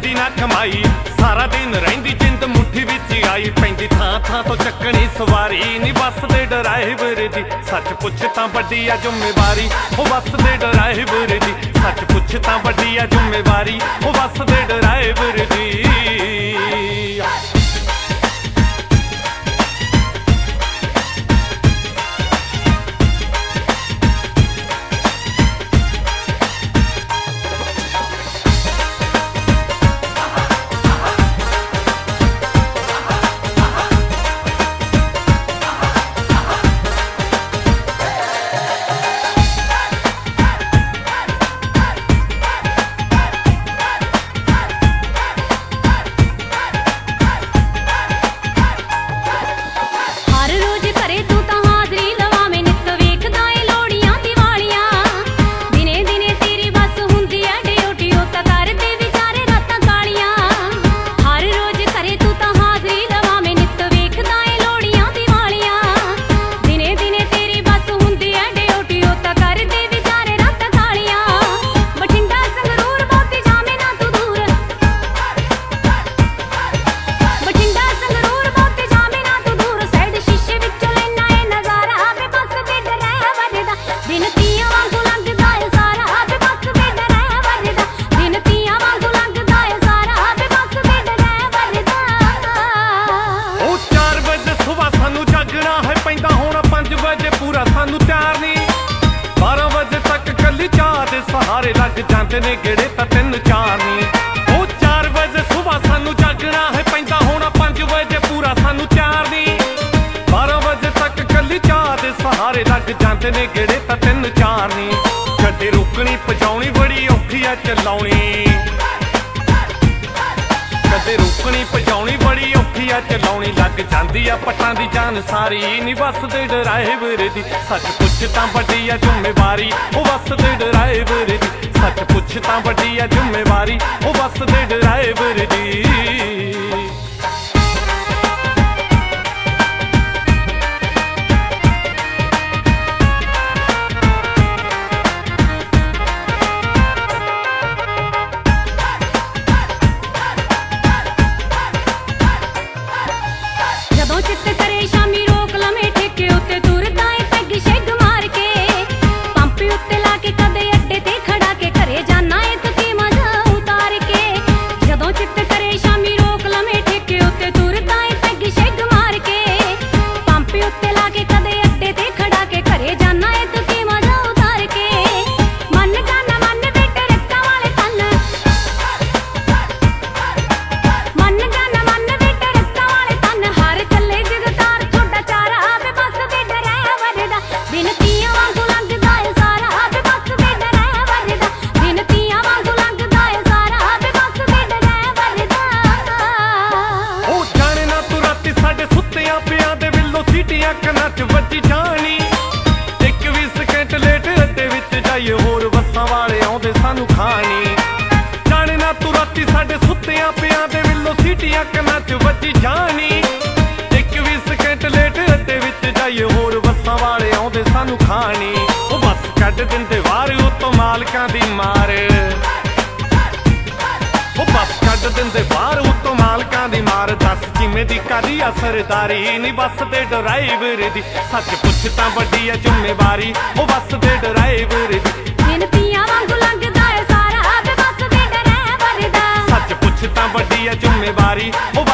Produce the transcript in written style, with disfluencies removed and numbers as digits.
वड्डी ना कमाई सारा दिन रहिंदी जिंद मुट्ठी विच आई पैंदी थां थां तो चक्कनी सवारी नी बस दे ड्राइवर दी सच पुछ तां वड्डी आ जिम्मेवारी ओ बस दे ड्राइवर दी सच पुछ तां वड्डी आ जिम्मेवारी ओ बस दे ड्राइवर दी। सहारे लग जाते ने गेड़े तां 3-4 नी ओ 4 बजे सुबह सानू जागना है पैंदा होना 5 बजे पूरा सानू 4 नी 12 बजे तक कली चाह दे सहारे लग जाते ने गेड़े तां 3-4 नी गड्डी रोकनी पजाउनी बड़ी औखी आ चलाउनी गड्डी रोकनी पजाउनी बड़ी औखी आ चलाउनी लग जांदी आ पट्टां दी जान सारी नी बस दे ड्राइवर दी सच पुछ तां वड्डी आ जिम्मेवारी ओ बस दे ड्राइवर दी सच पुछ तां वड्डी आ जिम्मेवारी ओ बस दे ड्राइवर दी। जदों चित्त करे शामी रोक लमे ठेके उत्ते तुरदा ए पैग शैग मार के पंप उत्ते ला के कदे अड्डे ते खड़ा के घरे जाना ए तो की मजा उतार के जदों चित्त करे शामी रोक लमे ठेके उत्ते तुरदा ए पैग शैग मार के पंप उत्ते ला के कदे अड्डे ते खड़ा के घरे जाना ए तो की मजा उतार के मन जाना मन बेटे रक्का वाले तन मन जाना मन बेटे रक्का वाले तन हर चले जगतार छोटा चारा आवे बस दे ड्राइवर दा दिन तीयां वांगू लंघदा ए सारा आवे बस दे ड्राइवर दा दिन तीयां वांगू लंघदा ए सारा आवे बस दे ड्राइवर दा। ओ जाने ना तू राती साडे सुत्तियां पियां दे विल्लो सीटियां कन्नां च वज्जी जानी 1 सेकंड लेट अड्डे विच जाइए होर बस्सां वाले आउंदे सानू खानी जाने ना तू राती साडे सुत्तियां पियां दे विल्लो सीटियां कन्नां च वज्जी जानी 1 सेकंड लेट अड्डे विच जाइए होर बस्सां वाले आउंदे सानू खानी ओ बस कढ दिंदे वार उतों मालकां दी मार ओ बस कढ दिंदे बाहर उतों मालकां दी मार दस किवें दी करी आ सरदारी नी बस दे ड्राइवर दी सच पुछ तां वड्डी आ जिम्मेवारी ओ बस दे ड्राइवर दी दिन तीयां वांगू लंघदा ए सारा आवे बस दे ड्राइवर दा सच पुछ तां वड्डी आ जिम्मेवारी ओ